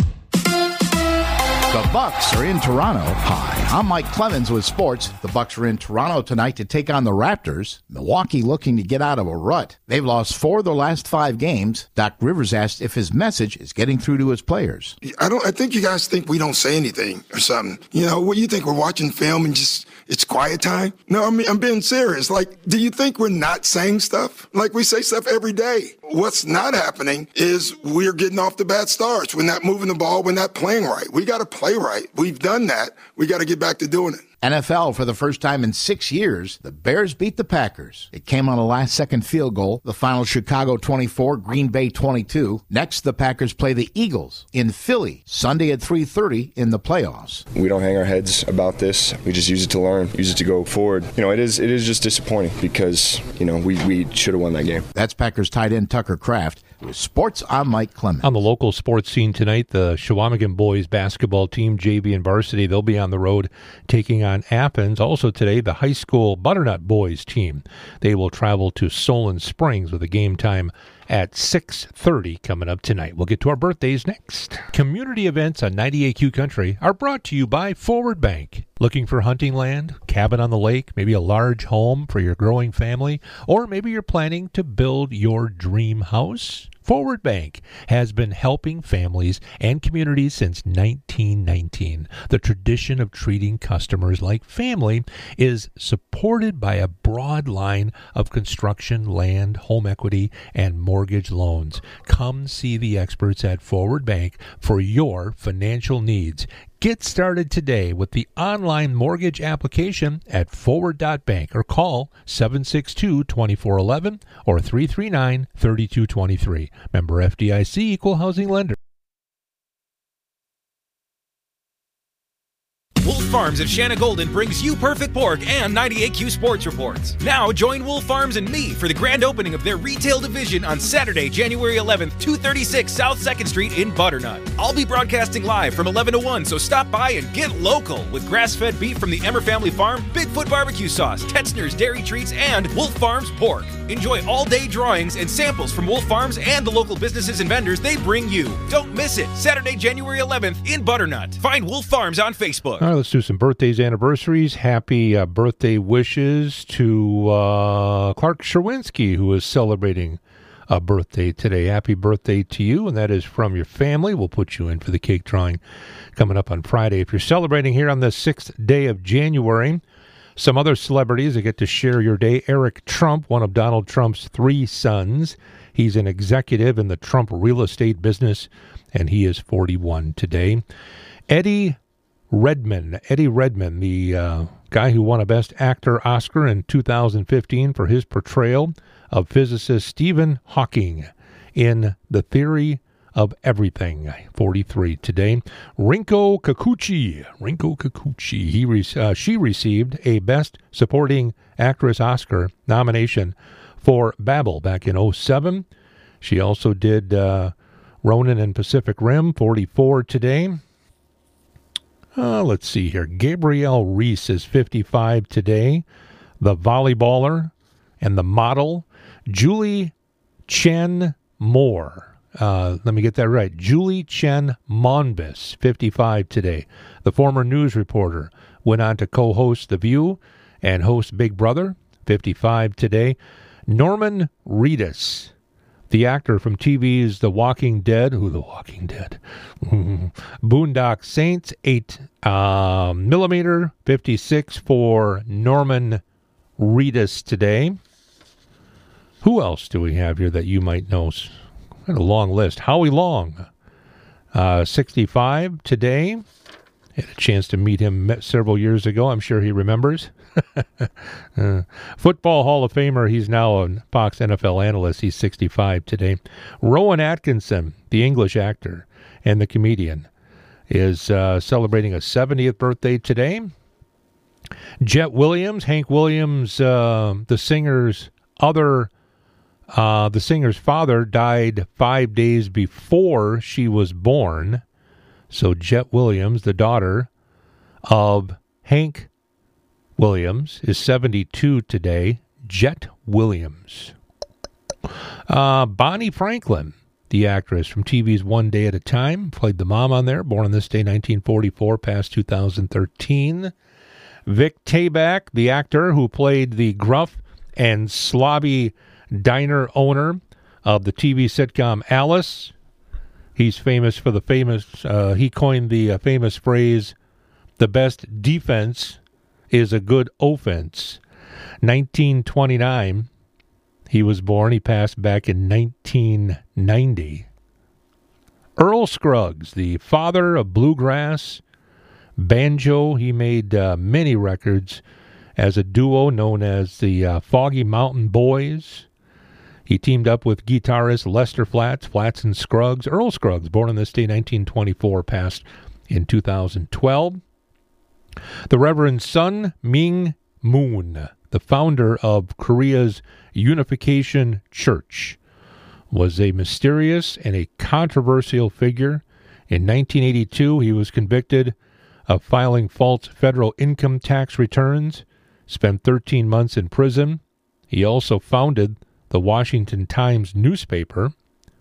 The Bucks are in Toronto. Hi, I'm Mike Clemens with sports. The Bucks are in Toronto tonight to take on the Raptors. Milwaukee looking to get out of a rut. They've lost four of their last five games. Doc Rivers asked if his message is getting through to his players. I don't. I think you guys think we don't say anything or something. You know, what do you think? We're watching film and just it's quiet time? No, I mean, I'm being serious. Like, do you think we're not saying stuff? Like, we say stuff every day. What's not happening is we're getting off the bad starts. We're not moving the ball. We're not playing right. We got to play right. We've done that. We got to get back to doing it. N F L, for the first time in six years, the Bears beat the Packers. It came on a last-second field goal. The final Chicago twenty-four, Green Bay twenty-two. Next, the Packers play the Eagles in Philly, Sunday at three thirty in the playoffs. We don't hang our heads about this. We just use it to learn, use it to go forward. You know, it is it is just disappointing because, you know, we, we should have won that game. That's Packers tight end Tucker Kraft. With sports, I'm Mike Clemens. On the local sports scene tonight, the Shawamigan boys basketball team, J V and varsity, they'll be on the road taking on Athens. Also today, the high school Butternut boys team. They will travel to Solon Springs with a game time at six thirty coming up tonight. We'll get to our birthdays next. Community events on ninety-eight Q Country are brought to you by Forward Bank. Looking for hunting land, cabin on the lake, maybe a large home for your growing family, or maybe you're planning to build your dream house? Forward Bank has been helping families and communities since nineteen nineteen. The tradition of treating customers like family is supported by a broad line of construction, land, home equity, and mortgage loans. Come see the experts at Forward Bank for your financial needs. Get started today with the online mortgage application at forward dot bank or call seven six two, two four one one or three three nine, three two two three. Member F D I C, Equal Housing Lender. Wolf Farms of Shanna Golden brings you Perfect Pork and ninety-eight Q Sports Reports. Now join Wolf Farms and me for the grand opening of their retail division on Saturday, January eleventh, two thirty-six South second Street in Butternut. I'll be broadcasting live from eleven to one, so stop by and get local with grass-fed beef from the Emmer Family Farm, Bigfoot Barbecue Sauce, Tetzner's Dairy Treats, and Wolf Farms Pork. Enjoy all-day drawings and samples from Wolf Farms and the local businesses and vendors they bring you. Don't miss it. Saturday, January eleventh in Butternut. Find Wolf Farms on Facebook. All right, let's do some birthdays, anniversaries. Happy uh, birthday wishes to uh, Clark Sherwinski, who is celebrating a birthday today. Happy birthday to you, and that is from your family. We'll put you in for the cake drawing coming up on Friday. If you're celebrating here on the sixth day of January, some other celebrities that get to share your day. Eric Trump, one of Donald Trump's three sons. He's an executive in the Trump real estate business, and he is forty-one today. Eddie Redmayne, Eddie Redmayne, the uh, guy who won a Best Actor Oscar in two thousand fifteen for his portrayal of physicist Stephen Hawking in The Theory of Everything, forty-three today. Rinko Kikuchi, Rinko Kikuchi, he re- uh, she received a Best Supporting Actress Oscar nomination for Babel back in oh seven. She also did uh, Ronin and Pacific Rim, forty-four today. Uh, let's see here. Gabrielle Reese is fifty-five today. The volleyballer and the model, Julie Chen Moore. Uh, let me get that right. Julie Chen Monbus, fifty-five today. The former news reporter went on to co-host The View and host Big Brother, fifty-five today. Norman Reedus, the actor from T V's The Walking Dead. Who The Walking Dead? Boondock Saints, eight uh, millimeter, fifty-six for Norman Reedus today. Who else do we have here that you might know? Got a long list. Howie Long, uh, sixty-five today. Had a chance to meet him several years ago. I'm sure he remembers. uh, Football Hall of Famer. He's now a Fox N F L analyst. He's sixty-five today. Rowan Atkinson, the English actor and the comedian, is uh, celebrating a seventieth birthday today. Jet Williams, Hank Williams, uh, the singer's other, uh, the singer's father died five days before she was born. So Jet Williams, the daughter of Hank Williams, is seventy-two today. Jet Williams. Uh, Bonnie Franklin, the actress from T V's One Day at a Time, played the mom on there, born on this day, nineteen forty-four, past two thousand thirteen. Vic Tayback, the actor who played the gruff and slobby diner owner of the T V sitcom Alice. He's famous for the famous, uh, he coined the uh, famous phrase, the best defense is a good offense. nineteen twenty-nine, he was born. He passed back in nineteen ninety. Earl Scruggs, the father of bluegrass, banjo. He made uh, many records as a duo known as the uh, Foggy Mountain Boys. He teamed up with guitarist Lester Flatts, Flatts and Scruggs. Earl Scruggs, born on this day, nineteen twenty-four, passed in two thousand twelve. The Reverend Sun Myung Moon, the founder of Korea's Unification Church, was a mysterious and a controversial figure. In nineteen eighty-two, he was convicted of filing false federal income tax returns, spent thirteen months in prison. He also founded the Washington Times newspaper.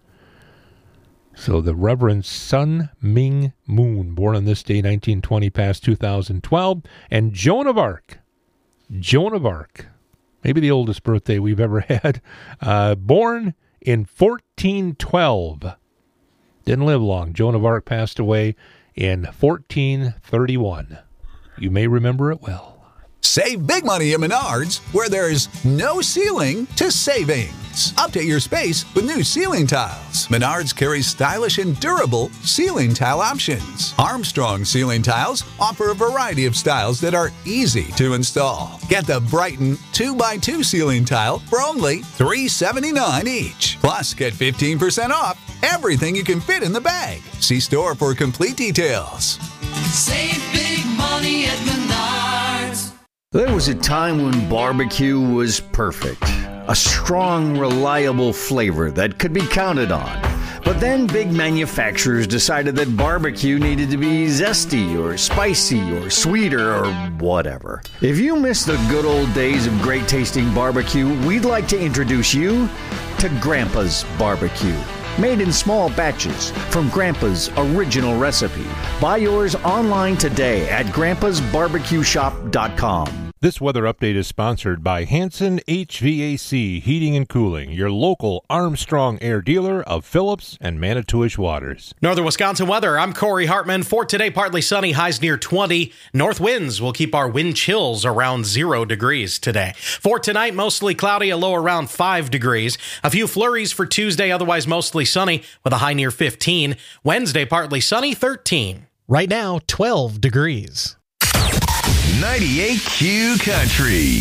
So the Reverend Sun Myung Moon, born on this day, nineteen twenty, past two thousand twelve. And Joan of Arc. Joan of Arc. Maybe the oldest birthday we've ever had. Uh, born in fourteen twelve. Didn't live long. Joan of Arc passed away in fourteen thirty-one. You may remember it well. Save big money at Menards, where there's no ceiling to savings. Update your space with new ceiling tiles. Menards carries stylish and durable ceiling tile options. Armstrong ceiling tiles offer a variety of styles that are easy to install. Get the Brighton two by two ceiling tile for only three dollars and seventy-nine cents each. Plus, get fifteen percent off everything you can fit in the bag. See store for complete details. Save big money at Menards. There was a time when barbecue was perfect. A strong, reliable flavor that could be counted on. But then big manufacturers decided that barbecue needed to be zesty or spicy or sweeter or whatever. If you miss the good old days of great tasting barbecue, we'd like to introduce you to Grandpa's Barbecue. Made in small batches from Grandpa's original recipe. Buy yours online today at grandpas barbecue shop dot com. This weather update is sponsored by Hanson H V A C Heating and Cooling, your local Armstrong Air dealer of Phillips and Manitowish Waters. Northern Wisconsin weather, I'm Corey Hartman. For today, partly sunny, highs near twenty. North winds will keep our wind chills around zero degrees today. For tonight, mostly cloudy, a low around five degrees. A few flurries for Tuesday, otherwise mostly sunny with a high near fifteen. Wednesday, partly sunny, thirteen. Right now, twelve degrees. ninety-eight Q Country.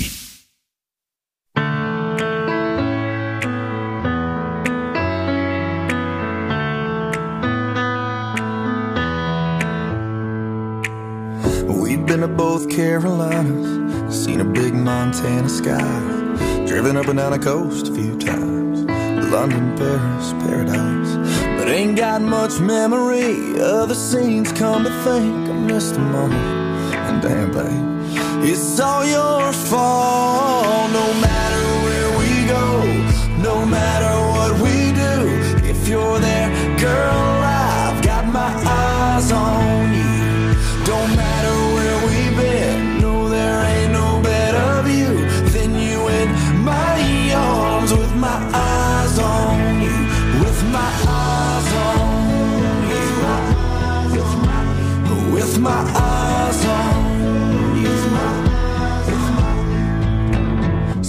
We've been to both Carolinas, seen a big Montana sky, driven up and down the coast a few times, London, Paris, paradise, but ain't got much memory of the scenes. Come to think, I missed them all. And damn, babe, it's all your fault. No matter where we go, no matter what we do, if you're there, girl, I've got my eyes on you. Don't matter where we've been, no, there ain't no better view than you in my arms with my eyes on you.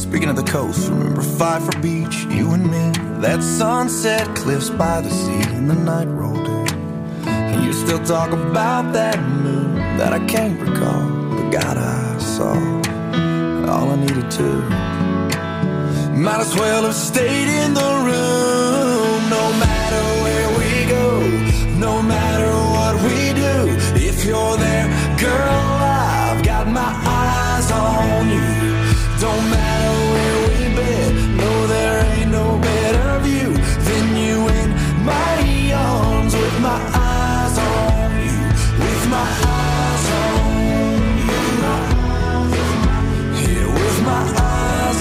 Speaking of the coast, remember Pfeiffer Beach, you and me, that sunset cliffs by the sea, and the night rolled in. And you still talk about that moon that I can't recall, but God, I saw all I needed to. Might as well have stayed in the room. No matter where we go, no matter what we do, if you're there, girl, I've got my eyes on you. Don't matter where we've been, no, there ain't no better view than you in my arms, with my eyes on you, with my eyes on you, yeah, with my eyes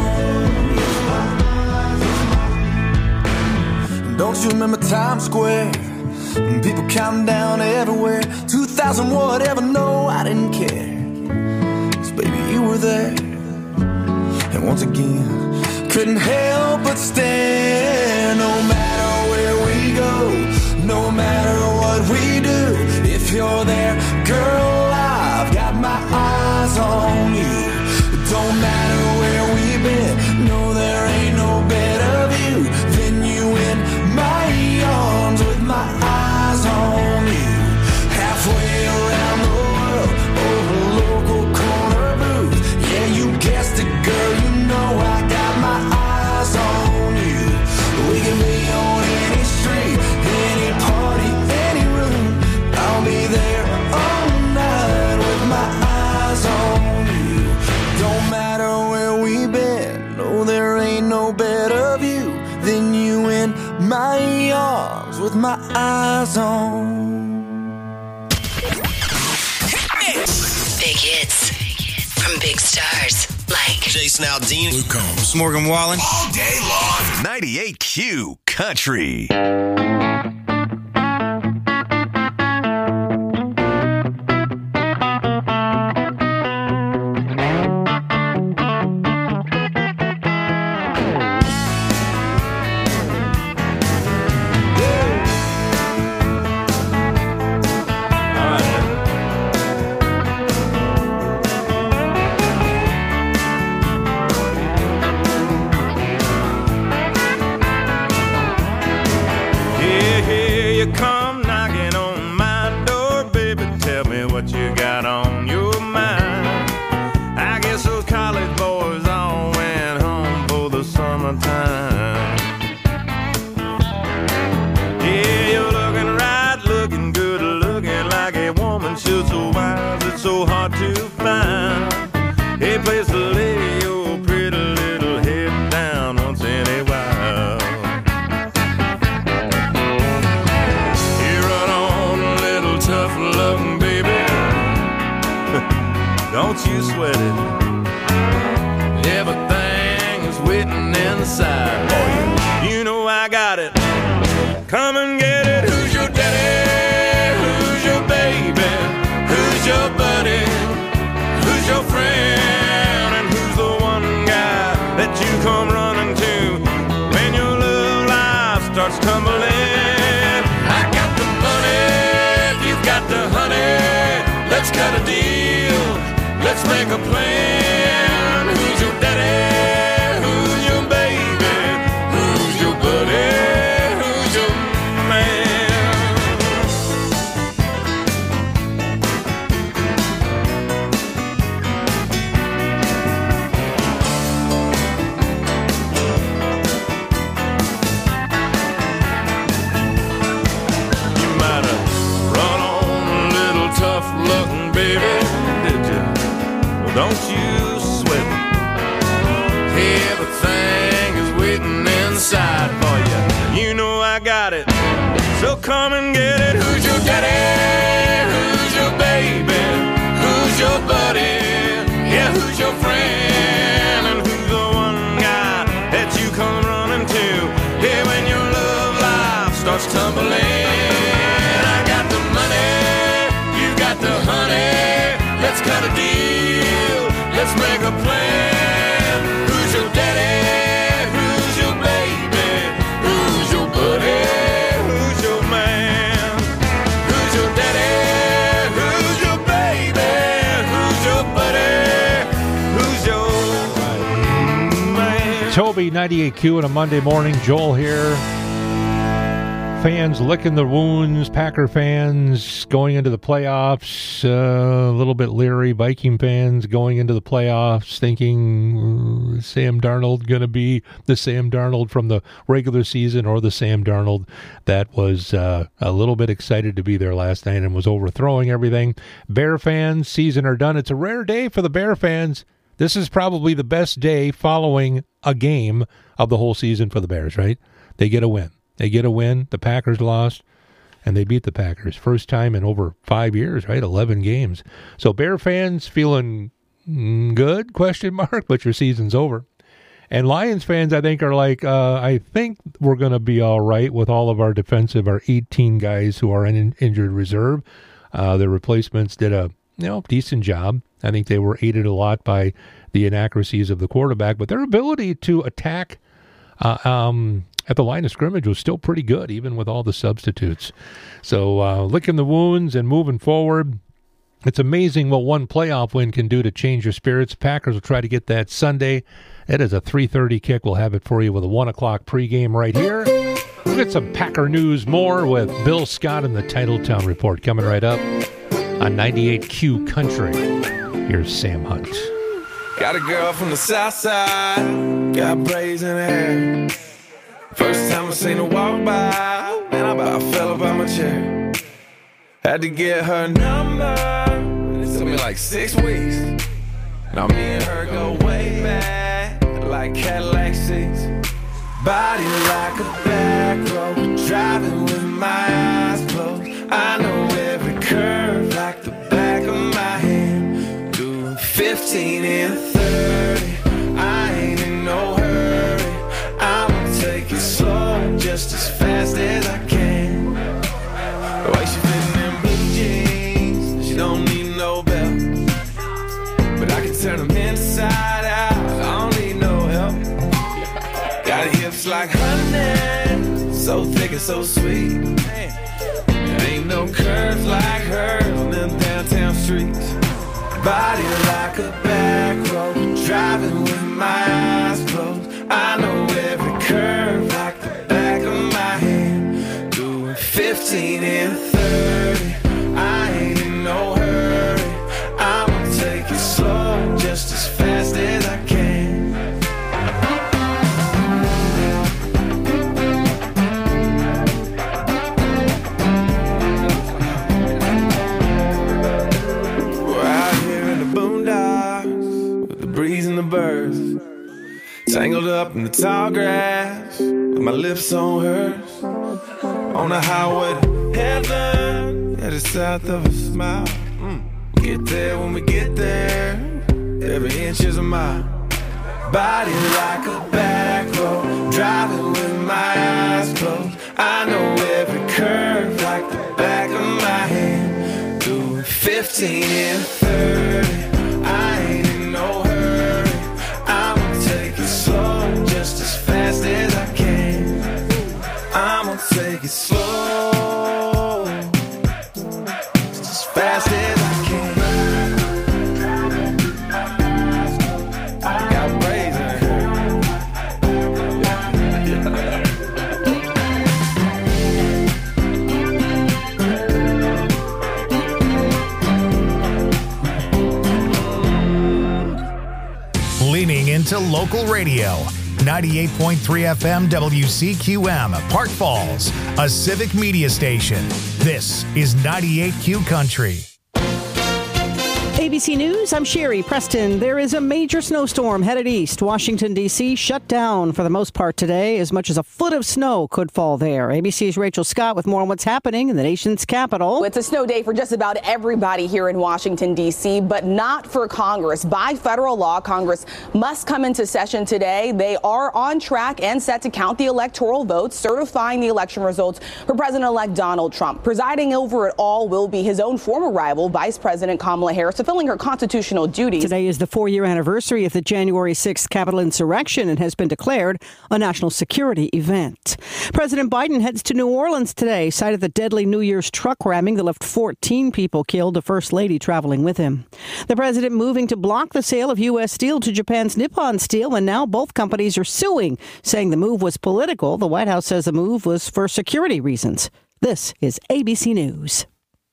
on you. Don't you remember Times Square? People counting down everywhere, two thousand whatever, no, I didn't care, 'cause baby, you were there. And once again, couldn't help but stare. No matter where we go, no matter what we do, if you're there, girl, I've got my eyes on you. Don't matter where we've been, no, there ain't no better view than you in my arms, with my eyes on you. Halfway around the world, over a local corner booth. Yeah, you guessed it, girl, you know I got my eyes on you. We can be on any street, any party, any room. I'll be there all night with my eyes on you. Don't matter where we've been, no, there ain't no better view than you in my arms, with my eyes on. Big hits from big stars like Jason Aldean, Luke Combs, Morgan Wallen, all day long. ninety-eight Q Country. Don't you sweat it. Everything is waiting inside for you. You know I got it. Come and get it. Who's your daddy? Who's your baby? Who's your buddy? Who's your friend? And who's the one guy that you come running to when your love life starts tumbling? I got the money, if you've got the honey, let's cut a deal. Let's make a plan. Who's your daddy? Who's your baby? Who's your buddy? Who's your man? You might have run on a little tough looking, baby. Don't you sweat it. Everything is waiting inside for you. You know I got it. So come and get it. Who's your daddy? Who's your baby? Who's your buddy? Yeah, who's your friend? And who's the one guy that you come running to? Yeah, when your love life starts tumbling. I got the money, you got the honey. Let's cut a deal. Let's make a plan. Who's your daddy? Who's your baby? Who's your buddy? Who's your man? Who's your daddy? Who's your baby? Who's your buddy? Who's your Toby, ninety-eight Q on a Monday morning. Joel here. Fans licking the wounds. Packer fans going into the playoffs. Uh, a little bit leery. Viking fans going into the playoffs thinking uh, Sam Darnold going to be the Sam Darnold from the regular season or the Sam Darnold that was uh, a little bit excited to be there last night and was overthrowing everything. Bear fans, season are done. It's a rare day for the Bear fans. This is probably the best day following a game of the whole season for the Bears, right? They get a win. They get a win. The Packers lost, and they beat the Packers. First time in over five years, right? eleven games. So Bear fans feeling good, question mark, but your season's over. And Lions fans, I think, are like, uh, I think we're going to be all right with all of our defensive, our eighteen guys who are in injured reserve. Uh, the replacements did a you know decent job. I think they were aided a lot by the inaccuracies of the quarterback, but their ability to attack uh, um, at the line of scrimmage was still pretty good, even with all the substitutes. So uh, licking the wounds and moving forward. It's amazing what one playoff win can do to change your spirits. Packers will try to get that Sunday. It is a three thirty kick. We'll have it for you with a one o'clock pregame right here. We'll get some Packer news more with Bill Scott and the Titletown Report coming right up on ninety-eight Q Country. Here's Sam Hunt. Got a girl from the south side, got braids in her hair. First time I seen her walk by, man, I about fell up out my chair. Had to get her number, it took me like six weeks. Now me and her go way back, like Cadillac seats. Body like a back road, driving with my eyes closed. I know every curve like the back of my hand. Doing fifteen and thirty, I ain't in no hurry. I'ma take it slow, just as fast as I can. The way she fitting in blue jeans, she don't need no belt. But I can turn them inside out, I don't need no help. Got hips like honey, so thick and so sweet. There ain't no curves like hers on them downtown streets. Body like a back road, driving with my eyes closed. I know every curve like the back of my hand. Doing fifteen and thirty, I ain't in no hurry. I'ma take it slow, just as fast as I can. Breeze and the birds, tangled up in the tall grass, with my lips on hers. On the highway to heaven, at the south of a smile. Mm. Get there when we get there, every inch is a mile. Body like a back road, driving with my eyes closed. I know every curve like the back of my hand. Doing fifteen and thirty, I ain't in no hurry. Slow, just as fast as I can. I'ma take it slow, just as fast as I can. I got braids in Leaning into local radio. ninety-eight point three F M W C Q M, Park Falls, a civic media station. This is ninety-eight Q Country. A B C News, I'm Sherry Preston. There is a major snowstorm headed east. Washington, D C shut down for the most part today. As much as a foot of snow could fall there. A B C's Rachel Scott with more on what's happening in the nation's capital. It's a snow day for just about everybody here in Washington, D C, but not for Congress. By federal law, Congress must come into session today. They are on track and set to count the electoral votes, certifying the election results for President-elect Donald Trump. Presiding over it all will be his own former rival, Vice President Kamala Harris. fulfilling her constitutional duties. Today is the four-year anniversary of the January sixth Capitol insurrection and has been declared a national security event. President Biden heads to New Orleans today, site of the deadly New Year's truck ramming that left fourteen people killed, the First Lady traveling with him. The president moving to block the sale of U S steel to Japan's Nippon Steel, and now both companies are suing, saying the move was political. The White House says the move was for security reasons. This is A B C News.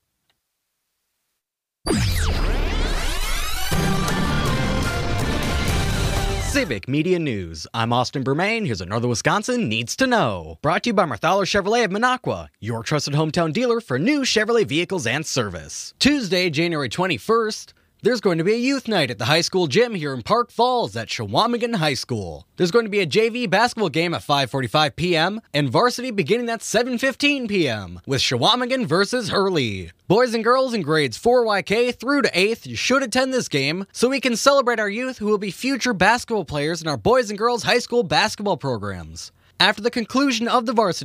Civic Media News. I'm Austin Bermain. Here's what Northern Wisconsin needs to know. Brought to you by Marthaler Chevrolet of Minocqua, your trusted hometown dealer for new Chevrolet vehicles and service. Tuesday, January twenty-first, there's going to be a youth night at the high school gym here in Park Falls at Chequamegon High School. There's going to be a J V basketball game at five forty-five p.m. and varsity beginning at seven fifteen p.m. with Chequamegon versus Hurley. Boys and girls in grades four Y K through to eighth, you should attend this game so we can celebrate our youth who will be future basketball players in our boys and girls high school basketball programs. After the conclusion of the varsity